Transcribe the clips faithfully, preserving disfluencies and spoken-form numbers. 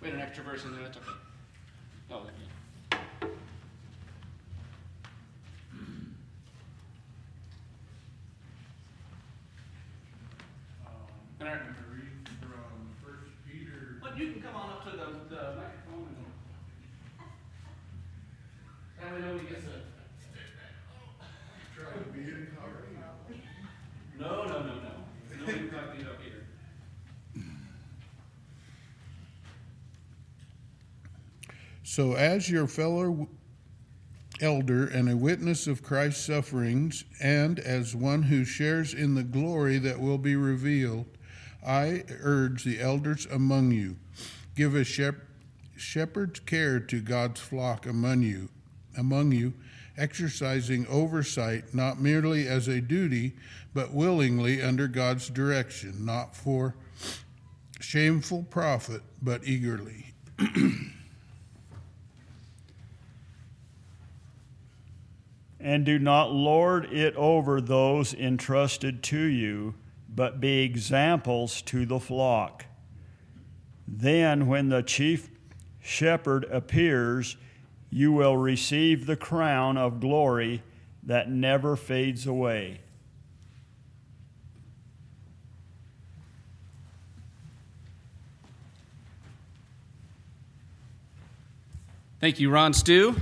We had an extra verse in there, that's okay. Oh, yeah. I'm going to read from First Peter. Well, you can come on up to the, the microphone and that way nobody gets a... Try to be in already. No, no, no, no. Nobody can talk these up here. So as your fellow elder and a witness of Christ's sufferings, and as one who shares in the glory that will be revealed, I urge the elders among you, give a shep- shepherd's care to God's flock among you, among you, exercising oversight not merely as a duty, but willingly under God's direction, not for shameful profit, but eagerly. And do not lord it over those entrusted to you, but be examples to the flock. Then, when the chief shepherd appears, you will receive the crown of glory that never fades away. Thank you, Ron Stew.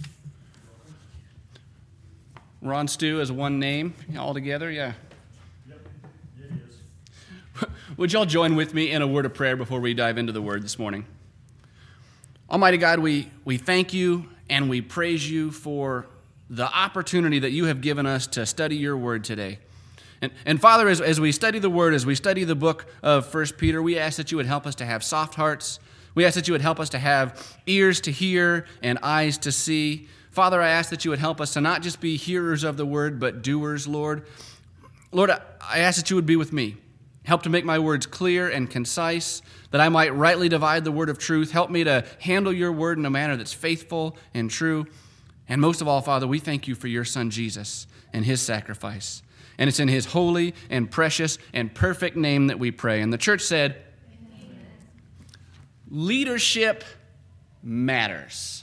Ron Stew is one name all together, yeah. Yep, it is. Would y'all join with me in a word of prayer before we dive into the word this morning? Almighty God, we, we thank you and we praise you for the opportunity that you have given us to study your word today. And, and Father, as, as we study the word, as we study the book of First Peter, we ask that you would help us to have soft hearts. We ask that you would help us to have ears to hear and eyes to see. Father, I ask that you would help us to not just be hearers of the word, but doers, Lord. Lord, I ask that you would be with me. Help to make my words clear and concise, that I might rightly divide the word of truth. Help me to handle your word in a manner that's faithful and true. And most of all, Father, we thank you for your Son, Jesus, and his sacrifice. And it's in his holy and precious and perfect name that we pray. And the church said, amen. Leadership matters.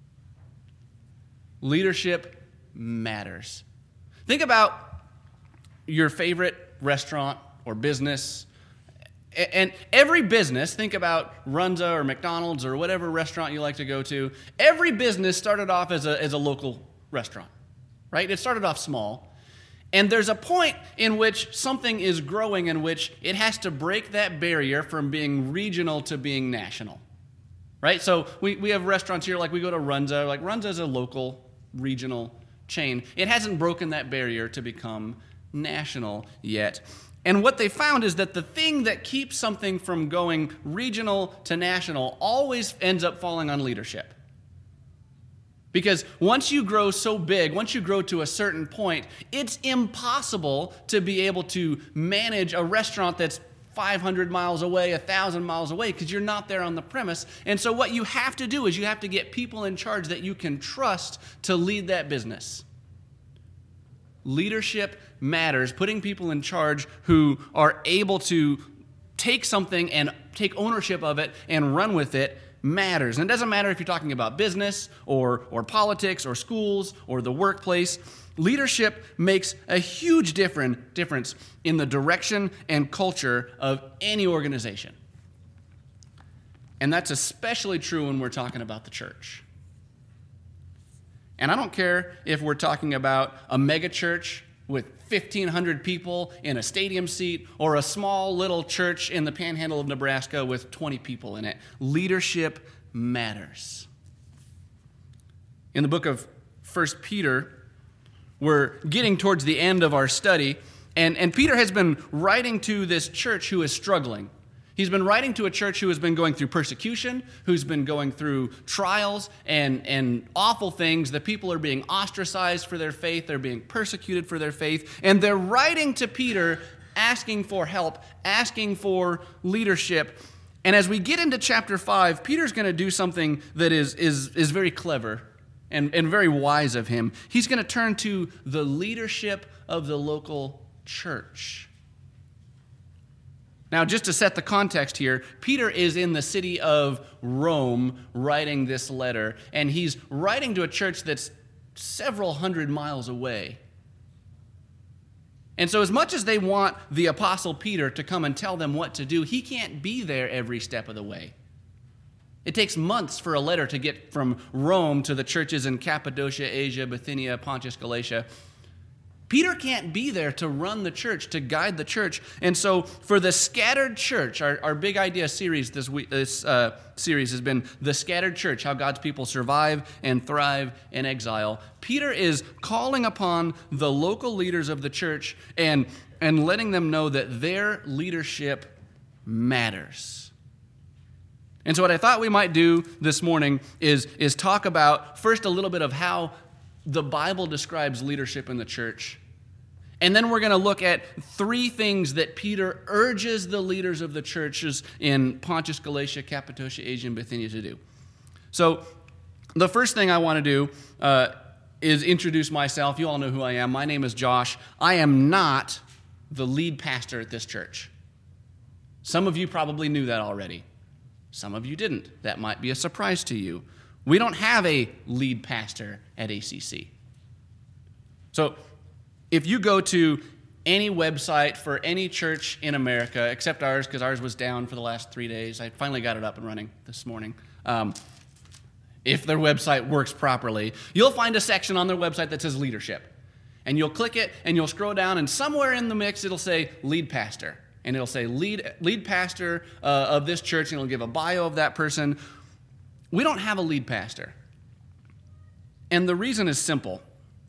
Leadership matters. Think about your favorite restaurant or business. And every business, think about Runza or McDonald's or whatever restaurant you like to go to. Every business started off as a, as a local restaurant, right? It started off small. And there's a point in which something is growing in which it has to break that barrier from being regional to being national, right? So we, we have restaurants here, like we go to Runza. Like Runza is a local regional chain. It hasn't broken that barrier to become national yet. And what they found is that the thing that keeps something from going regional to national always ends up falling on leadership. Because once you grow so big, once you grow to a certain point, it's impossible to be able to manage a restaurant that's five hundred miles away, one thousand miles away, because you're not there on the premise. And so what you have to do is you have to get people in charge that you can trust to lead that business. Leadership matters. Putting people in charge who are able to take something and take ownership of it and run with it matters. And it doesn't matter if you're talking about business or, or politics or schools or the workplace. Leadership makes a huge different difference in the direction and culture of any organization. And that's especially true when we're talking about the church. And I don't care if we're talking about a mega church with fifteen hundred people in a stadium seat or a small little church in the panhandle of Nebraska with twenty people in it. Leadership matters. In the book of First Peter, we're getting towards the end of our study, and, and Peter has been writing to this church who is struggling. He's been writing to a church who has been going through persecution, who's been going through trials and, and awful things. The people are being ostracized for their faith. They're being persecuted for their faith. And they're writing to Peter asking for help, asking for leadership. And as we get into chapter five, Peter's going to do something that is, is, is very clever and, and very wise of him. He's going to turn to the leadership of the local church. Now, just to set the context here, Peter is in the city of Rome writing this letter, and he's writing to a church that's several hundred miles away. And so as much as they want the Apostle Peter to come and tell them what to do, he can't be there every step of the way. It takes months for a letter to get from Rome to the churches in Cappadocia, Asia, Bithynia, Pontus, Galatia. Peter can't be there to run the church, to guide the church. And so for the scattered church, our, our big idea series this week, this uh, series has been The Scattered Church, how God's people survive and thrive in exile. Peter is calling upon the local leaders of the church and, and letting them know that their leadership matters. And so what I thought we might do this morning is, is talk about first a little bit of how the Bible describes leadership in the church. And then we're going to look at three things that Peter urges the leaders of the churches in Pontus, Galatia, Cappadocia, Asia, and Bithynia to do. So the first thing I want to do uh, is introduce myself. You all know who I am. My name is Josh. I am not the lead pastor at this church. Some of you probably knew that already. Some of you didn't. That might be a surprise to you. We don't have a lead pastor at A C C. So if you go to any website for any church in America, except ours, because ours was down for the last three days. I finally got it up and running this morning. Um, if their website works properly, you'll find a section on their website that says leadership. And you'll click it, and you'll scroll down, and somewhere in the mix, it'll say lead pastor. And it'll say lead, lead pastor uh, of this church, and it'll give a bio of that person. We don't have a lead pastor. And the reason is simple.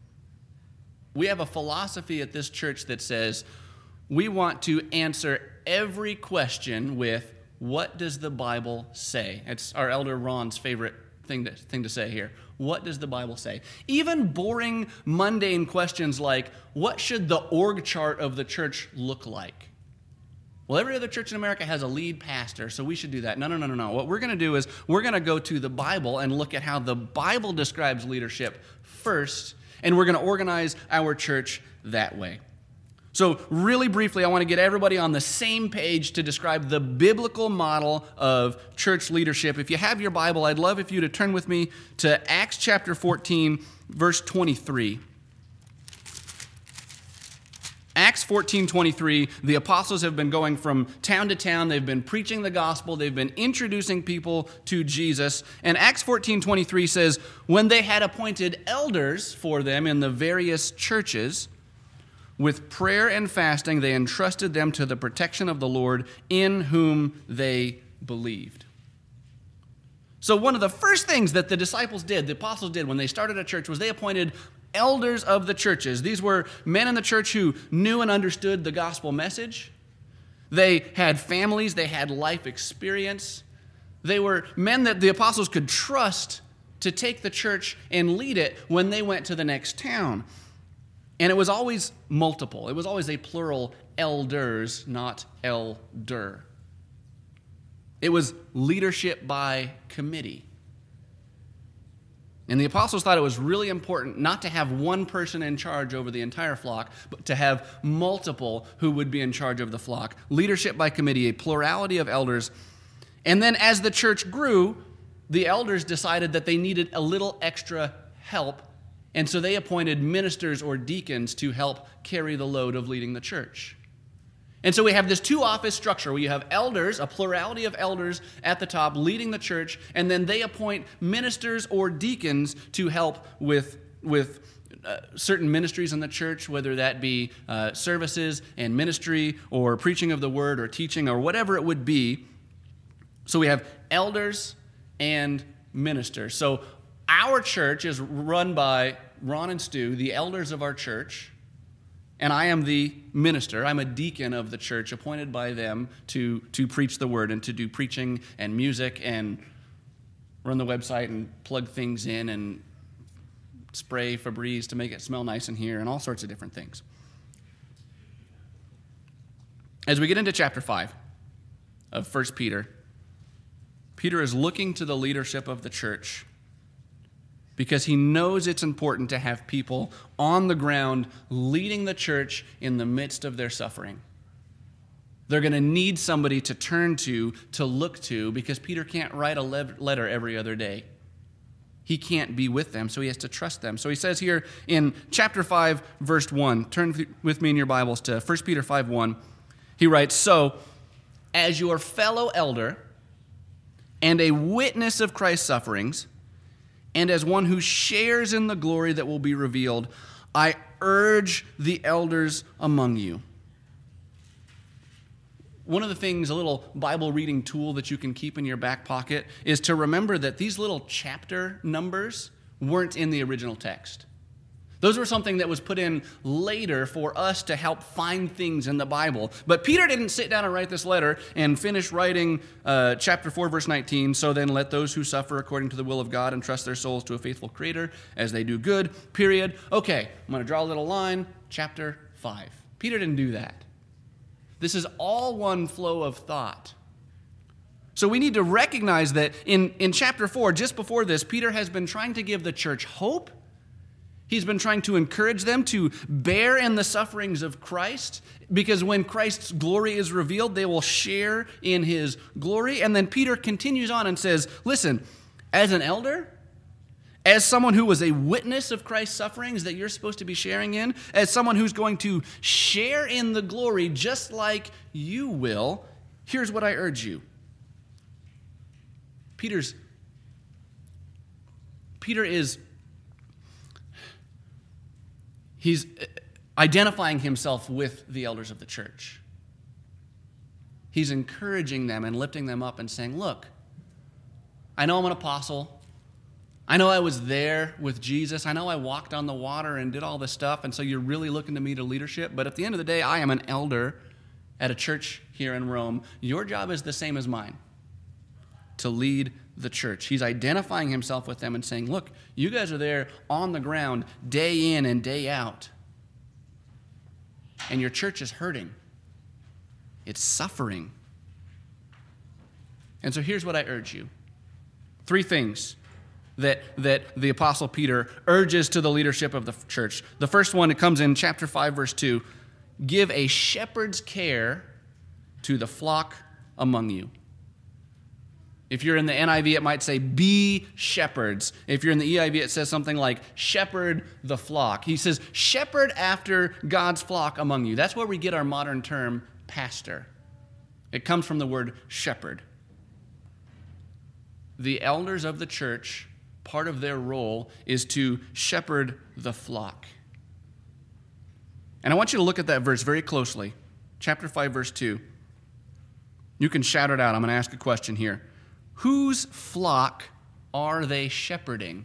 We have a philosophy at this church that says we want to answer every question with, what does the Bible say? It's our elder Ron's favorite thing to, thing to say here. What does the Bible say? Even boring, mundane questions like, what should the org chart of the church look like? Well, every other church in America has a lead pastor, so we should do that. No, no, no, no, no. What we're going to do is we're going to go to the Bible and look at how the Bible describes leadership first, and we're going to organize our church that way. So really briefly, I want to get everybody on the same page to describe the biblical model of church leadership. If you have your Bible, I'd love if you to turn with me to Acts chapter fourteen, verse twenty-three. Acts fourteen twenty-three, the apostles have been going from town to town. They've been preaching the gospel. They've been introducing people to Jesus. And Acts fourteen twenty-three says, when they had appointed elders for them in the various churches, with prayer and fasting, they entrusted them to the protection of the Lord, in whom they believed. So one of the first things that the disciples did, the apostles did when they started a church, was they appointed elders of the churches. These were men in the church who knew and understood the gospel message. They had families. They had life experience. They were men that the apostles could trust to take the church and lead it when they went to the next town. And it was always multiple. It was always a plural, elders, not elder. It was leadership by committee. And the apostles thought it was really important not to have one person in charge over the entire flock, but to have multiple who would be in charge of the flock. Leadership by committee, a plurality of elders. And then as the church grew, the elders decided that they needed a little extra help, and so they appointed ministers or deacons to help carry the load of leading the church. And so we have this two-office structure where you have elders, a plurality of elders at the top leading the church, and then they appoint ministers or deacons to help with, with uh, certain ministries in the church, whether that be uh, services and ministry or preaching of the word or teaching or whatever it would be. So we have elders and ministers. So our church is run by Ron and Stu, the elders of our church. And I am the minister. I'm a deacon of the church appointed by them to, to preach the word and to do preaching and music and run the website and plug things in and spray Febreze to make it smell nice in here and all sorts of different things. As we get into chapter five of First Peter, Peter is looking to the leadership of the church because he knows it's important to have people on the ground leading the church in the midst of their suffering. They're going to need somebody to turn to, to look to, because Peter can't write a letter every other day. He can't be with them, so he has to trust them. So he says here in chapter five, verse one, turn with me in your Bibles to First Peter five one. He writes, "So, as your fellow elder and a witness of Christ's sufferings, and as one who shares in the glory that will be revealed, I urge the elders among you." One of the things, a little Bible reading tool that you can keep in your back pocket, is to remember that these little chapter numbers weren't in the original text. Those were something that was put in later for us to help find things in the Bible. But Peter didn't sit down and write this letter and finish writing uh, chapter four, verse nineteen, "So then let those who suffer according to the will of God entrust their souls to a faithful Creator as they do good," period. Okay, I'm going to draw a little line, chapter five. Peter didn't do that. This is all one flow of thought. So we need to recognize that in, in chapter four, just before this, Peter has been trying to give the church hope. He's been trying to encourage them to bear in the sufferings of Christ, because when Christ's glory is revealed, they will share in his glory. And then Peter continues on and says, listen, as an elder, as someone who was a witness of Christ's sufferings that you're supposed to be sharing in, as someone who's going to share in the glory just like you will, here's what I urge you. Peter's, Peter is, he's identifying himself with the elders of the church. He's encouraging them and lifting them up and saying, look, I know I'm an apostle. I know I was there with Jesus. I know I walked on the water and did all this stuff, and so you're really looking to me to leadership. But at the end of the day, I am an elder at a church here in Rome. Your job is the same as mine, to lead the church. He's identifying himself with them and saying, look, you guys are there on the ground day in and day out, and your church is hurting. It's suffering. And so here's what I urge you. Three things that, that the Apostle Peter urges to the leadership of the church. The first one, it comes in chapter five, verse two. Give a shepherd's care to the flock among you. If you're in the N I V, it might say, be shepherds. If you're in the E I V, it says something like, shepherd the flock. He says, shepherd after God's flock among you. That's where we get our modern term, pastor. It comes from the word shepherd. The elders of the church, part of their role is to shepherd the flock. And I want you to look at that verse very closely. Chapter five, verse two. You can shout it out. I'm going to ask a question here. Whose flock are they shepherding?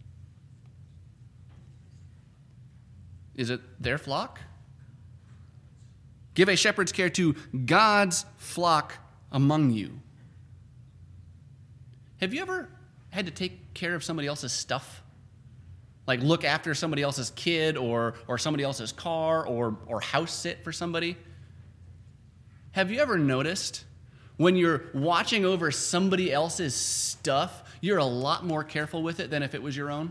Is it their flock? Give a shepherd's care to God's flock among you. Have you ever had to take care of somebody else's stuff? Like look after somebody else's kid or, or somebody else's car or, or house sit for somebody? Have you ever noticed when you're watching over somebody else's stuff, you're a lot more careful with it than if it was your own?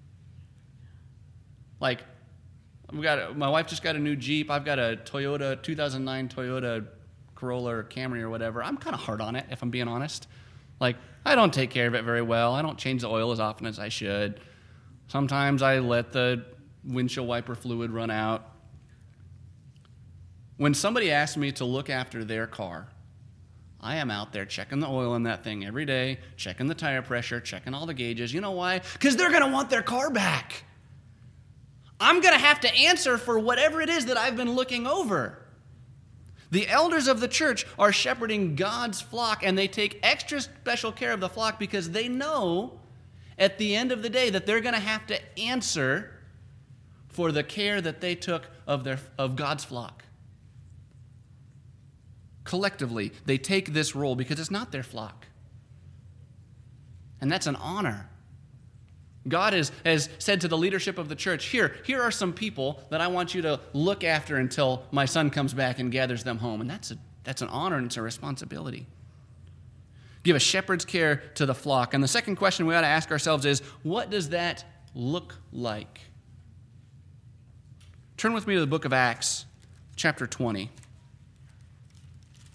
Like, we got my wife just got a new Jeep. I've got a Toyota, two thousand nine Toyota Corolla or Camry or whatever. I'm kind of hard on it, if I'm being honest. Like, I don't take care of it very well. I don't change the oil as often as I should. Sometimes I let the windshield wiper fluid run out. When somebody asks me to look after their car, I am out there checking the oil in that thing every day, checking the tire pressure, checking all the gauges. You know why? Because they're going to want their car back. I'm going to have to answer for whatever it is that I've been looking over. The elders of the church are shepherding God's flock, and they take extra special care of the flock because they know at the end of the day that they're going to have to answer for the care that they took of their of God's flock. Collectively, they take this role because it's not their flock. And that's an honor. God is, has said to the leadership of the church, here, here are some people that I want you to look after until my son comes back and gathers them home. And that's a, that's an honor and it's a responsibility. Give a shepherd's care to the flock. And the second question we ought to ask ourselves is, what does that look like? Turn with me to the book of Acts, chapter twenty.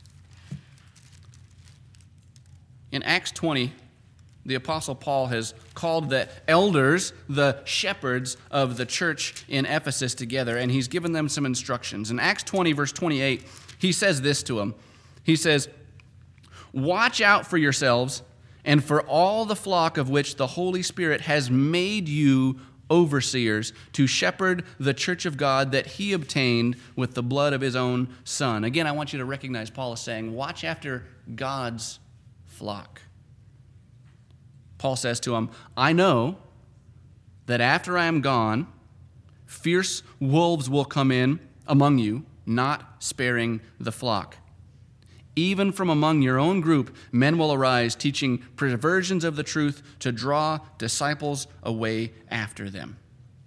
In Acts twenty, the Apostle Paul has called the elders the shepherds of the church in Ephesus together, and he's given them some instructions. In Acts twenty, verse twenty-eight, he says this to them. He says, "Watch out for yourselves and for all the flock of which the Holy Spirit has made you overseers to shepherd the church of God that he obtained with the blood of his own Son." Again, I want you to recognize Paul is saying, watch after God's flock. Paul says to him, "I know that after I am gone, fierce wolves will come in among you, not sparing the flock. Even from among your own group, men will arise, teaching perversions of the truth to draw disciples away after them."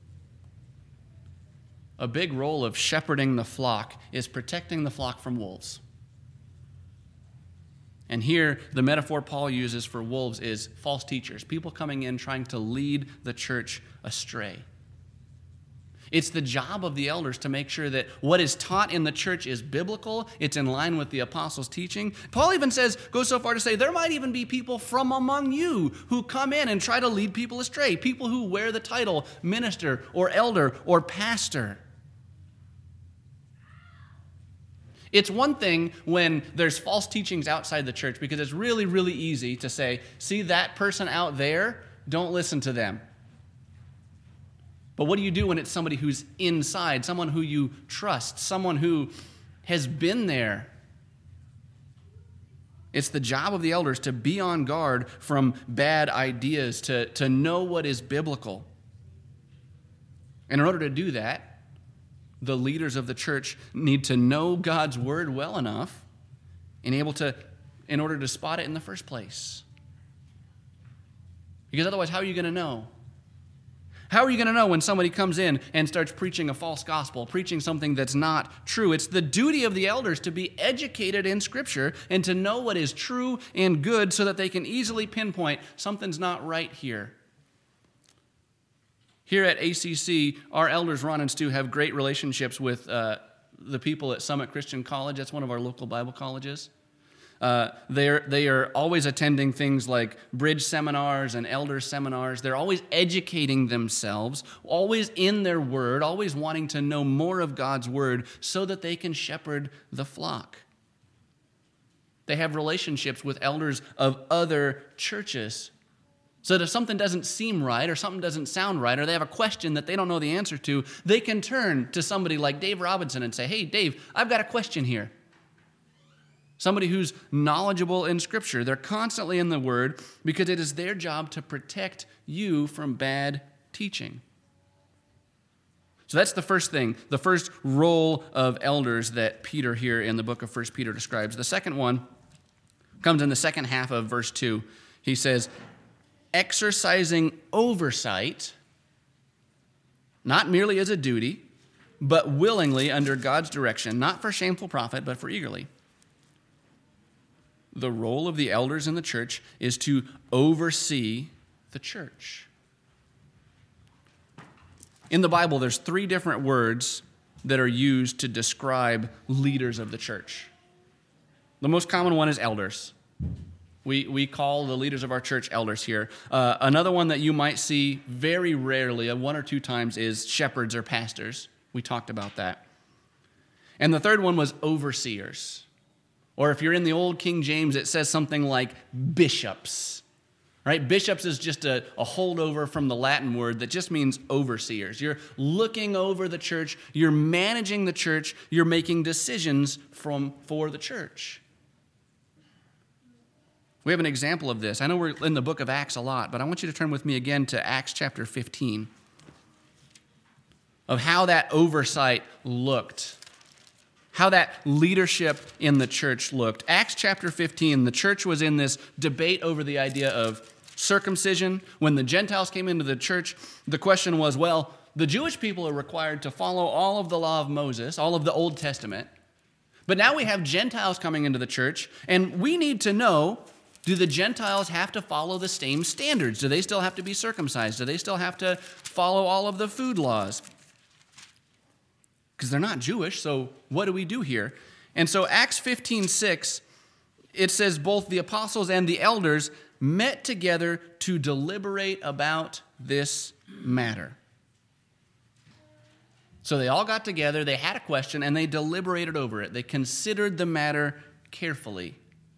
A big role of shepherding the flock is protecting the flock from wolves. And here, the metaphor Paul uses for wolves is false teachers, people coming in trying to lead the church astray. It's the job of the elders to make sure that what is taught in the church is biblical, it's in line with the apostles' teaching. Paul even says, goes so far to say, there might even be people from among you who come in and try to lead people astray, people who wear the title minister or elder or pastor. It's one thing when there's false teachings outside the church, because it's really, really easy to say, see that person out there, don't listen to them. But what do you do when it's somebody who's inside, someone who you trust, someone who has been there? It's the job of the elders to be on guard from bad ideas, to, to know what is biblical. And in order to do that, the leaders of the church need to know God's word well enough and able to, in order to spot it in the first place. Because otherwise, how are you going to know? How are you going to know when somebody comes in and starts preaching a false gospel, preaching something that's not true? It's the duty of the elders to be educated in Scripture and to know what is true and good so that they can easily pinpoint something's not right here. Here at A C C, our elders, Ron and Stu, have great relationships with uh, the people at Summit Christian College. That's one of our local Bible colleges. Uh, they're, they are always attending things like bridge seminars and elder seminars. They're always educating themselves, always in their word, always wanting to know more of God's word so that they can shepherd the flock. They have relationships with elders of other churches, so that if something doesn't seem right or something doesn't sound right or they have a question that they don't know the answer to, they can turn to somebody like Dave Robinson and say, "Hey, Dave, I've got a question here." Somebody who's knowledgeable in Scripture. They're constantly in the Word because it is their job to protect you from bad teaching. So that's the first thing, the first role of elders that Peter here in the book of First Peter describes. The second one comes in the second half of verse two. He says, exercising oversight, not merely as a duty, but willingly under God's direction, not for shameful profit, but for eagerly. The role of the elders in the church is to oversee the church. In the Bible, there's three different words that are used to describe leaders of the church. The most common one is elders. We, we call the leaders of our church elders here. Uh, another one that you might see very rarely, uh, one or two times, is shepherds or pastors. We talked about that. And the third one was overseers. Or if you're in the old King James, it says something like bishops. Right? Bishops is just a, a holdover from the Latin word that just means overseers. You're looking over the church, you're managing the church, you're making decisions from for the church. We have an example of this. I know we're in the book of Acts a lot, but I want you to turn with me again to Acts chapter fifteen, of how that oversight looked, how that leadership in the church looked. Acts chapter fifteen, the church was in this debate over the idea of circumcision. When the Gentiles came into the church, the question was, well, the Jewish people are required to follow all of the law of Moses, all of the Old Testament. But now we have Gentiles coming into the church, and we need to know, do the Gentiles have to follow the same standards? Do they still have to be circumcised? Do they still have to follow all of the food laws? Because they're not Jewish, so what do we do here? And so Acts fifteen six it says both the apostles and the elders met together to deliberate about this matter. So they all got together, they had a question, and they deliberated over it. They considered the matter carefully.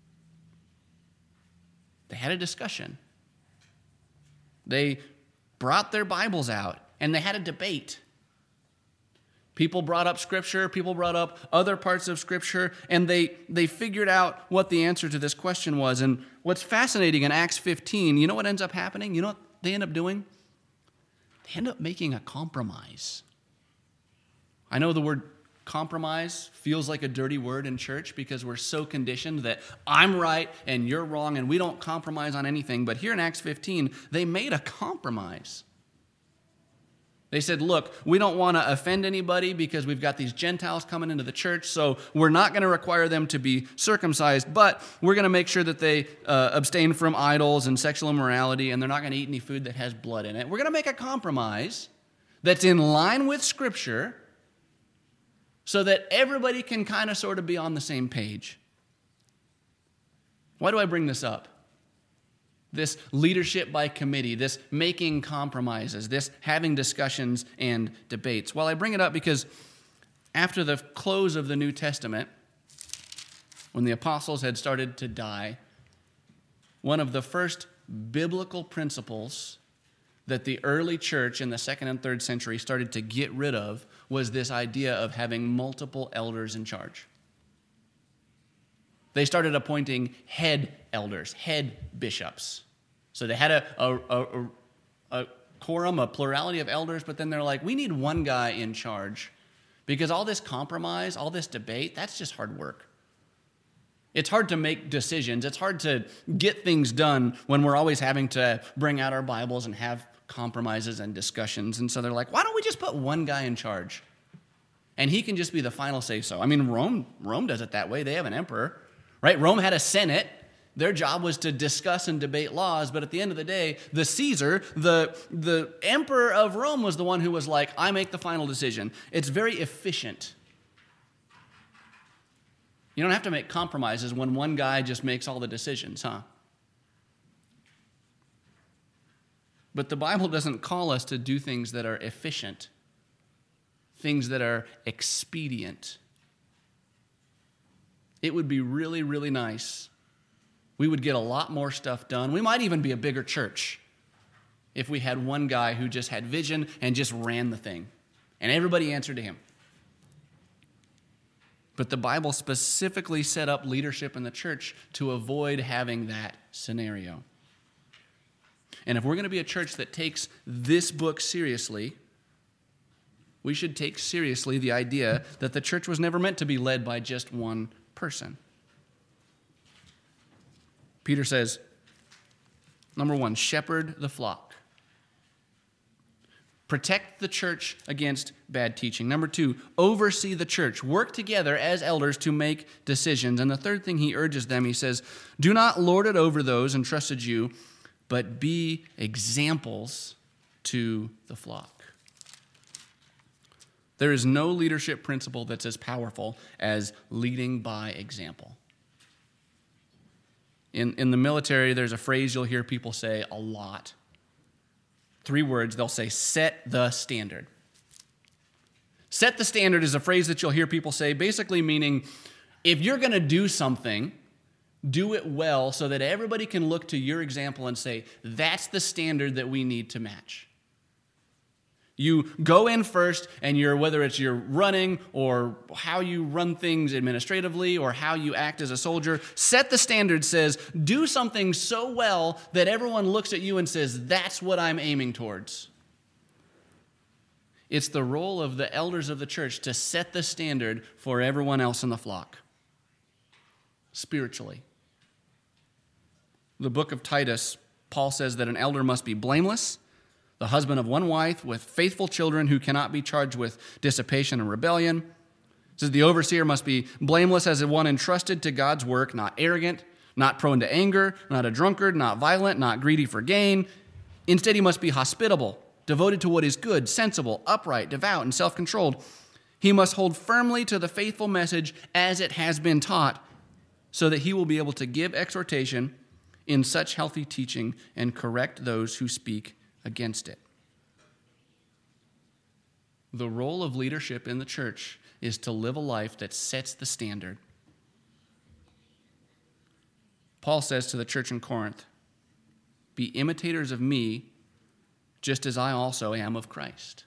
They had a discussion. They brought their Bibles out, and they had a debate. People brought up Scripture, people brought up other parts of Scripture, and they, they figured out what the answer to this question was. And what's fascinating in Acts fifteen, you know what ends up happening? You know what they end up doing? They end up making a compromise. I know the word compromise feels like a dirty word in church because we're so conditioned that I'm right and you're wrong and we don't compromise on anything. But here in Acts fifteen, they made a compromise. They said, look, we don't want to offend anybody because we've got these Gentiles coming into the church, so we're not going to require them to be circumcised, but we're going to make sure that they uh, abstain from idols and sexual immorality, and they're not going to eat any food that has blood in it. We're going to make a compromise that's in line with Scripture so that everybody can kind of sort of be on the same page. Why do I bring this up? This leadership by committee, this making compromises, this having discussions and debates. Well, I bring it up because after the close of the New Testament, when the apostles had started to die, one of the first biblical principles that the early church in the second and third century started to get rid of was this idea of having multiple elders in charge. They started appointing head elders, head bishops. So they had a, a, a, a quorum, a plurality of elders, but then they're like, we need one guy in charge because all this compromise, all this debate, that's just hard work. It's hard to make decisions. It's hard to get things done when we're always having to bring out our Bibles and have compromises and discussions. And so they're like, why don't we just put one guy in charge? And he can just be the final say-so. I mean, Rome, Rome does it that way. They have an emperor. Right? Rome had a Senate. Their job was to discuss and debate laws, but at the end of the day, the Caesar, the, the emperor of Rome, was the one who was like, I make the final decision. It's very efficient. You don't have to make compromises when one guy just makes all the decisions, huh? But the Bible doesn't call us to do things that are efficient, things that are expedient. It would be really, really nice. We would get a lot more stuff done. We might even be a bigger church if we had one guy who just had vision and just ran the thing, and everybody answered to him. But the Bible specifically set up leadership in the church to avoid having that scenario. And if we're going to be a church that takes this book seriously, we should take seriously the idea that the church was never meant to be led by just one person. Peter says, number one, shepherd the flock. Protect the church against bad teaching. Number two, oversee the church. Work together as elders to make decisions. And the third thing he urges them, he says, do not lord it over those entrusted you, but be examples to the flock. There is no leadership principle that's as powerful as leading by example. In, in the military, there's a phrase you'll hear people say a lot. Three words, they'll say, set the standard. Set the standard is a phrase that you'll hear people say, basically meaning, if you're going to do something, do it well so that everybody can look to your example and say, that's the standard that we need to match. You go in first, and you're, whether it's you're running or how you run things administratively or how you act as a soldier, set the standard, says, do something so well that everyone looks at you and says, that's what I'm aiming towards. It's the role of the elders of the church to set the standard for everyone else in the flock, spiritually. The book of Titus, Paul says that an elder must be blameless, the husband of one wife with faithful children who cannot be charged with dissipation and rebellion. It says the overseer must be blameless as one entrusted to God's work, not arrogant, not prone to anger, not a drunkard, not violent, not greedy for gain. Instead, he must be hospitable, devoted to what is good, sensible, upright, devout, and self-controlled. He must hold firmly to the faithful message as it has been taught. so that he will be able to give exhortation in such healthy teaching and correct those who speak against it. The role of leadership in the church is to live a life that sets the standard. Paul says to the church in Corinth, "Be imitators of me, just as I also am of Christ."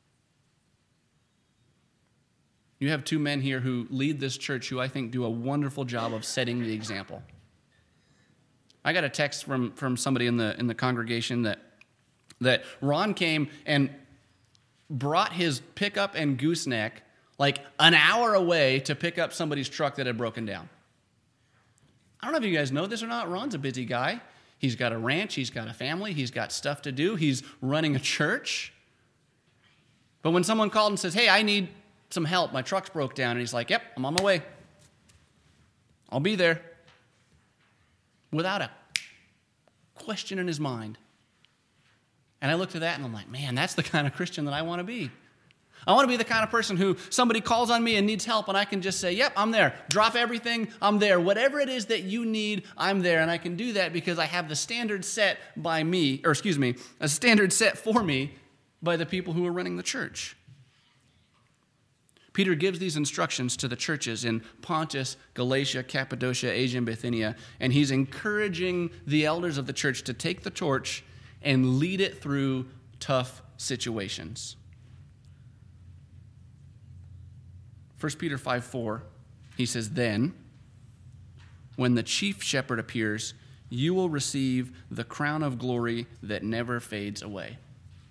You have two men here who lead this church who I think do a wonderful job of setting the example. I got a text from, from somebody in the in the congregation that that Ron came and brought his pickup and gooseneck like an hour away to pick up somebody's truck that had broken down. I don't know if you guys know this or not. Ron's a busy guy. He's got a ranch. He's got a family. He's got stuff to do. He's running a church. But when someone called and says, "Hey, I need some help. My truck's broke down," and he's like, "Yep, I'm on my way. I'll be there." Without a question in his mind. And I looked at that and I'm like, man, that's the kind of Christian that I want to be. I want to be the kind of person who somebody calls on me and needs help and I can just say, "Yep, I'm there. Drop everything, I'm there. Whatever it is that you need, I'm there." And I can do that because I have the standard set by me, or excuse me, a standard set for me by the people who are running the church. Peter gives these instructions to the churches in Pontus, Galatia, Cappadocia, Asia, and Bithynia, and he's encouraging the elders of the church to take the torch and lead it through tough situations. First Peter five four, he says, "Then, when the chief shepherd appears, you will receive the crown of glory that never fades away."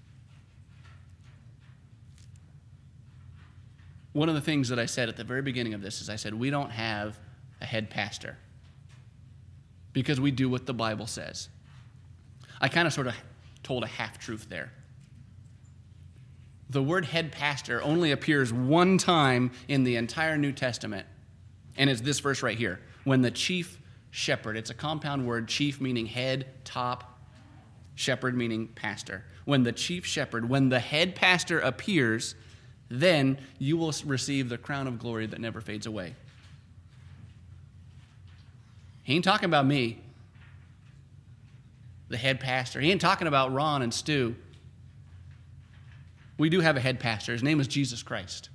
One of the things that I said at the very beginning of this is I said, we don't have a head pastor because we do what the Bible says. I kind of sort of told a half-truth there. The word head pastor only appears one time in the entire New Testament, and it's this verse right here. When the chief shepherd, it's a compound word, chief meaning head, top, shepherd meaning pastor. When the chief shepherd, when the head pastor appears, then you will receive the crown of glory that never fades away. He ain't talking about me, the head pastor. He ain't talking about Ron and Stu. We do have a head pastor. His name is Jesus Christ.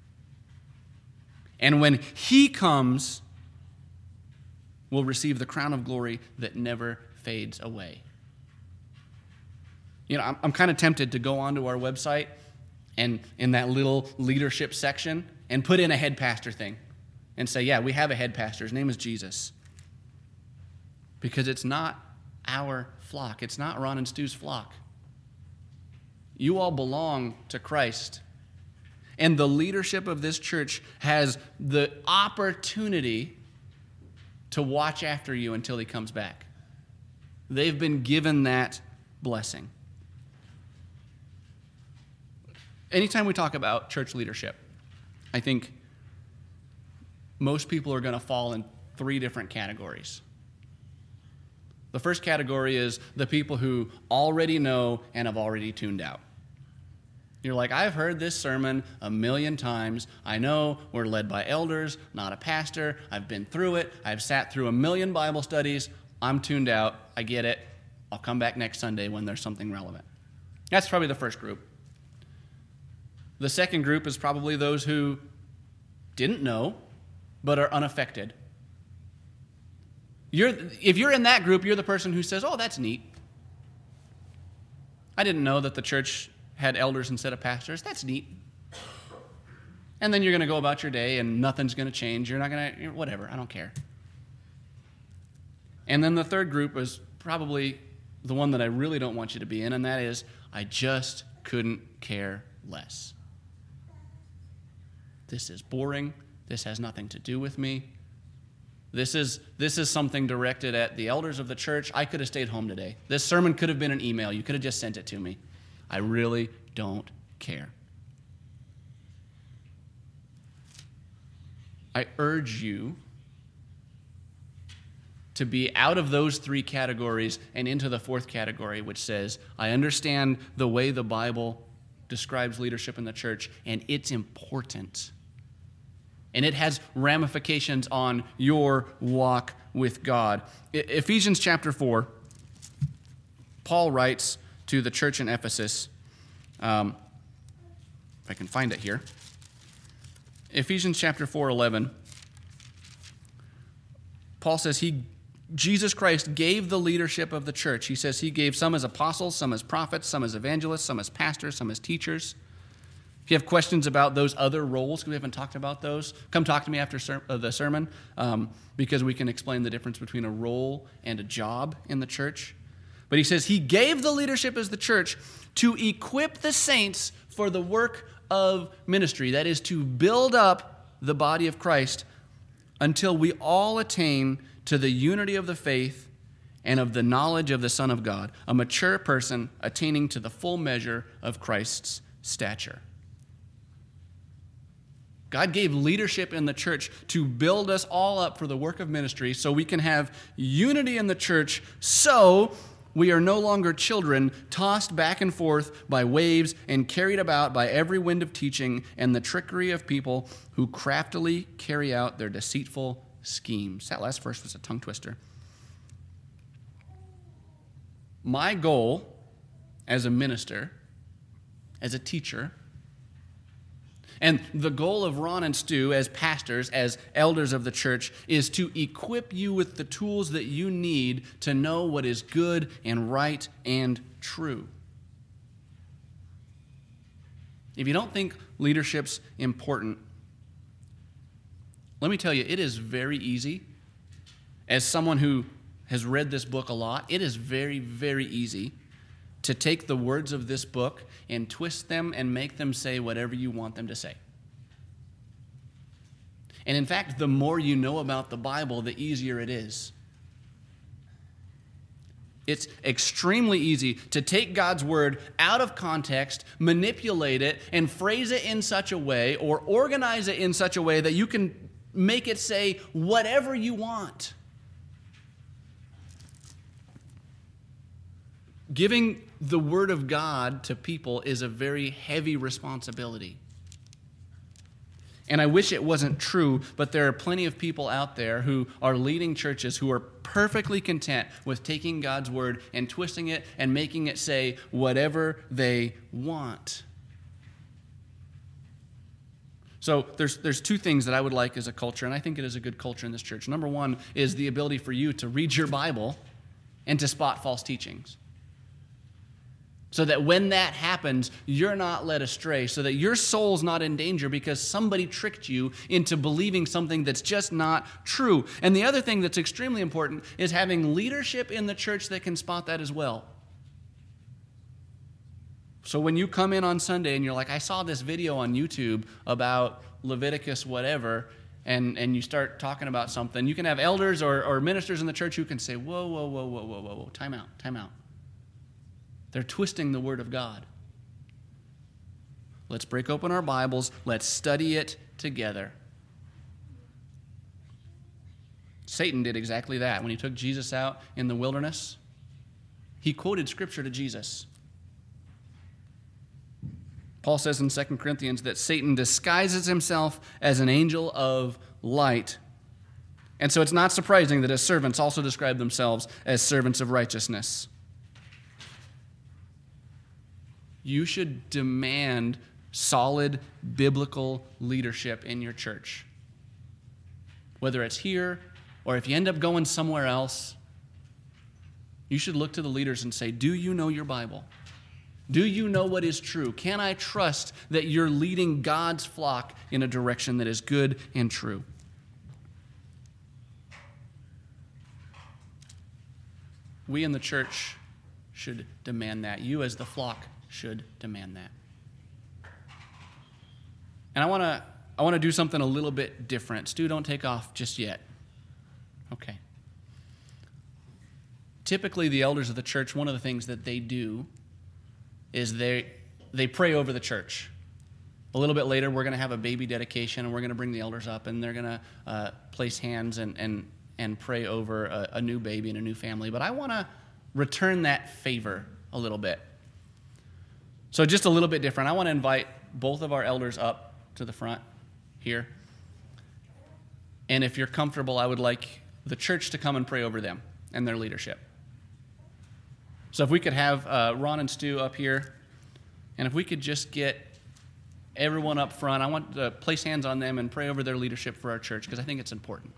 And when he comes, we'll receive the crown of glory that never fades away. You know, I'm, I'm kind of tempted to go onto our website and in that little leadership section and put in a head pastor thing and say, yeah, we have a head pastor. His name is Jesus. Because it's not our flock. It's not Ron and Stu's flock. You all belong to Christ. And the leadership of this church has the opportunity to watch after you until he comes back. They've been given that blessing. Anytime we talk about church leadership, I think most people are going to fall in three different categories. The first category is the people who already know and have already tuned out. You're like, I've heard this sermon a million times. I know we're led by elders, not a pastor. I've been through it. I've sat through a million Bible studies. I'm tuned out. I get it. I'll come back next Sunday when there's something relevant. That's probably the first group. The second group is probably those who didn't know but are unaffected. You're, if you're in that group, you're the person who says, "Oh, that's neat. I didn't know that the church had elders instead of pastors. That's neat." And then you're going to go about your day and nothing's going to change. You're not going to, whatever, I don't care. And then the third group is probably the one that I really don't want you to be in, and that is, I just couldn't care less. This is boring. This has nothing to do with me. This is this is something directed at the elders of the church. I could have stayed home today. This sermon could have been an email. You could have just sent it to me. I really don't care. I urge you to be out of those three categories and into the fourth category, which says, I understand the way the Bible describes leadership in the church, and it's important. And it has ramifications on your walk with God. E- Ephesians chapter four, Paul writes to the church in Ephesus, um, if I can find it here. Ephesians chapter four, eleven. Paul says he, Jesus Christ gave the leadership of the church. He says he gave some as apostles, some as prophets, some as evangelists, some as pastors, some as teachers. If you have questions about those other roles, because we haven't talked about those, come talk to me after ser- uh, the sermon, um, because we can explain the difference between a role and a job in the church. But he says he gave the leadership as the church to equip the saints for the work of ministry. That is, to build up the body of Christ until we all attain to the unity of the faith and of the knowledge of the Son of God, a mature person attaining to the full measure of Christ's stature. God gave leadership in the church to build us all up for the work of ministry so we can have unity in the church, so we are no longer children tossed back and forth by waves and carried about by every wind of teaching and the trickery of people who craftily carry out their deceitful schemes. That last verse was a tongue twister. My goal as a minister, as a teacher, and the goal of Ron and Stu as pastors, as elders of the church, is to equip you with the tools that you need to know what is good and right and true. If you don't think leadership's important, let me tell you, it is very easy. As someone who has read this book a lot, it is very, very easy to take the words of this book and twist them and make them say whatever you want them to say. And in fact, the more you know about the Bible, the easier it is. It's extremely easy to take God's word out of context, manipulate it, and phrase it in such a way or organize it in such a way that you can make it say whatever you want. Giving the word of God to people is a very heavy responsibility. And I wish it wasn't true, but there are plenty of people out there who are leading churches who are perfectly content with taking God's word and twisting it and making it say whatever they want. So there's there's two things that I would like as a culture, and I think it is a good culture in this church. Number one is the ability for you to read your Bible and to spot false teachings. So that when that happens, you're not led astray, so that your soul's not in danger because somebody tricked you into believing something that's just not true. And the other thing that's extremely important is having leadership in the church that can spot that as well. So when you come in on Sunday and you're like, I saw this video on YouTube about Leviticus whatever, and, and you start talking about something, you can have elders or, or ministers in the church who can say, whoa, whoa, whoa, whoa, whoa, whoa, whoa, time out, time out. They're twisting the Word of God. Let's break open our Bibles. Let's study it together. Satan did exactly that. When he took Jesus out in the wilderness, he quoted Scripture to Jesus. Paul says in Second Corinthians that Satan disguises himself as an angel of light. And so it's not surprising that his servants also describe themselves as servants of righteousness. You should demand solid biblical leadership in your church. Whether it's here or if you end up going somewhere else, you should look to the leaders and say, do you know your Bible? Do you know what is true? Can I trust that you're leading God's flock in a direction that is good and true? We in the church should demand that. You as the flock should demand that. And I want to I want to do something a little bit different. Stu, don't take off just yet. Okay. Typically, the elders of the church, one of the things that they do is they they pray over the church. A little bit later, we're going to have a baby dedication, and we're going to bring the elders up, and they're going to uh, place hands and and and pray over a, a new baby and a new family. But I want to return that favor a little bit. So just a little bit different. I want to invite both of our elders up to the front here. And if you're comfortable, I would like the church to come and pray over them and their leadership. So if we could have uh, Ron and Stu up here, and if we could just get everyone up front, I want to place hands on them and pray over their leadership for our church, because I think it's important.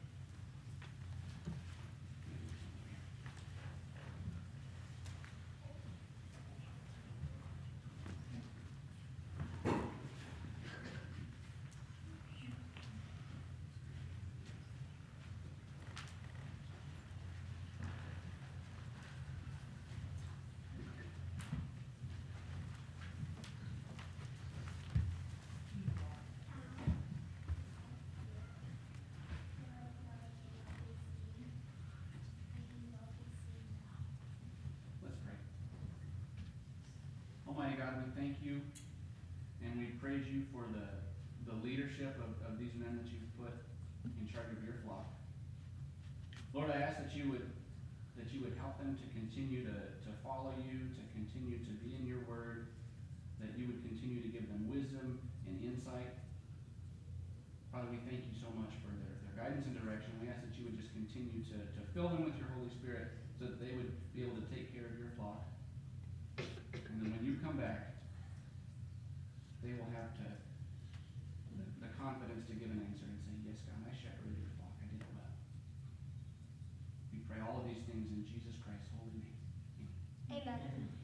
Almighty God, we thank you and we praise you for the, the leadership of, of these men that you've put in charge of your flock. Lord, I ask that you would that you would help them to continue to, to follow you, to continue to be in your word, that you would continue to give them wisdom and insight. Father, we thank you so much for their, their guidance and direction. We ask that you would just continue to, to fill them with your Holy Spirit so that they would be able to take care of your flock. And then when you come back, they will have to the, the confidence to give an answer and say, yes, God, I shepherded your flock. I did it well. We pray all of these things in Jesus Christ's holy name. Amen.